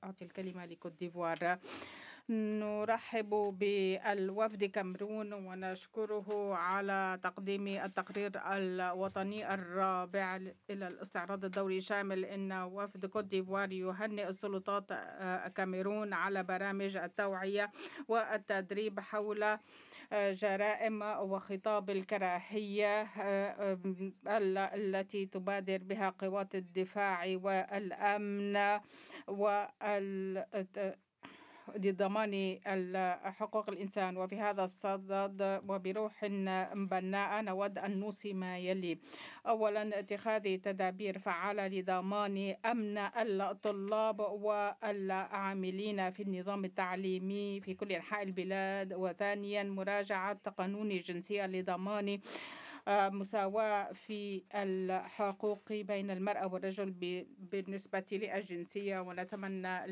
أعطي الكلمة لكوت ديفوار. نرحب بالوفد كامرون ونشكره على تقديم التقرير الوطني الرابع إلى الاستعراض الدوري شامل. إن وفد كوت ديفوار يهنئ السلطات كاميرون على برامج التوعية والتدريب حول جرائم وخطاب الكراهية التي تبادر بها قوات الدفاع والأمن لضمان حقوق الإنسان. وفي هذا الصدد وبروح بناءة نود أن نوصي ما يلي: أولا، اتخاذ تدابير فعالة لضمان أمن الطلاب والعاملين في النظام التعليمي في كل أنحاء البلاد. وثانيا، مراجعة قانون الجنسية لضمان مساواة في الحقوق بين المرأة والرجل بالنسبة للجنسية. ونتمنى